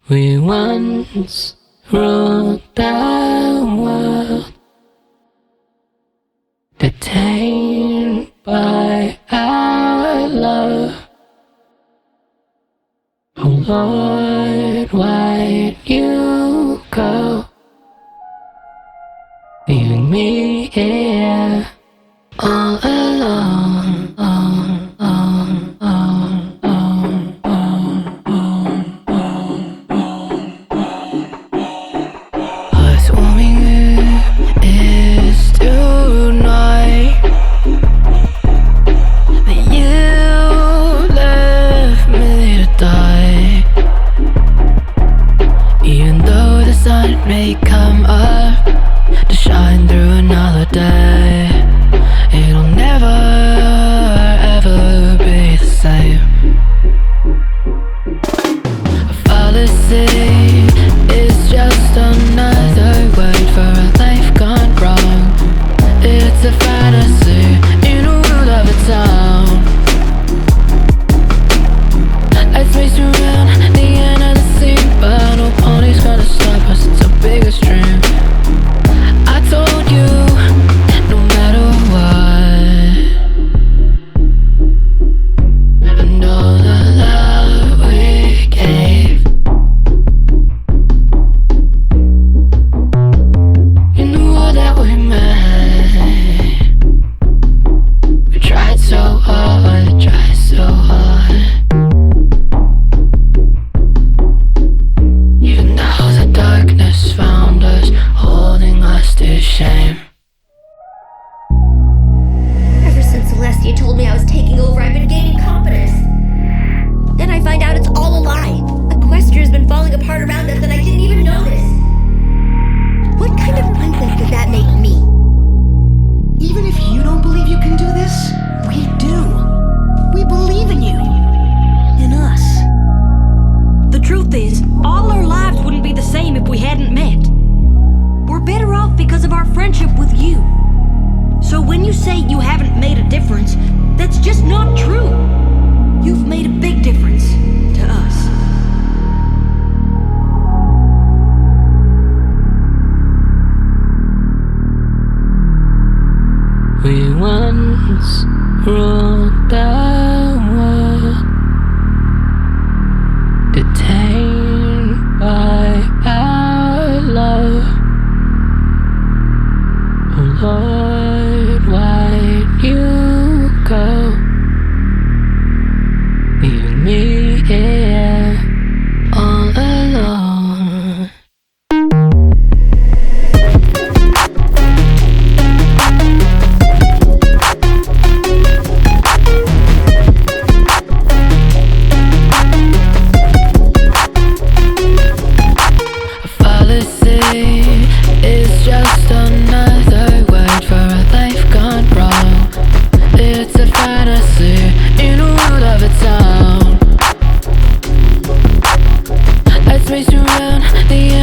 We once ruled the world, detained by our love. Oh Lord, why'd you go, leaving me here all alone? What's warming up is tonight that you left me to die. Even though the sun may come up to shine through another day, it'll never ever be the same. A fallacy is just another word for a life gone wrong. It's a fantasy in a world of its own. Let's race around the end of the scene, but no pony's gonna stop us. It's our biggest dream. I told you, no matter what, and all the love we gave, in the world that we made, we tried so hard, tried so hard. Even though the darkness found us, holding us to shame. Ever since Celestia told me I was taking over, I've been gaining confidence. Then I find out it's all a lie. Equestria's been falling apart around us and I didn't even notice. What kind of princess does that make me? Even if you don't believe you can do this, we do. We believe in you. In us. The truth is, all our lives wouldn't be the same if we hadn't met. We're better off because of our friendship with you. So when you say you haven't made a difference, that's just not true. You've made a big difference to us. We once ruled the world, detained by our love. Oh Lord, why'd you go, leaving me here all alone? A fallacy is just another word for a life gone wrong. It's a fantasy in a world of its own. Let's race around the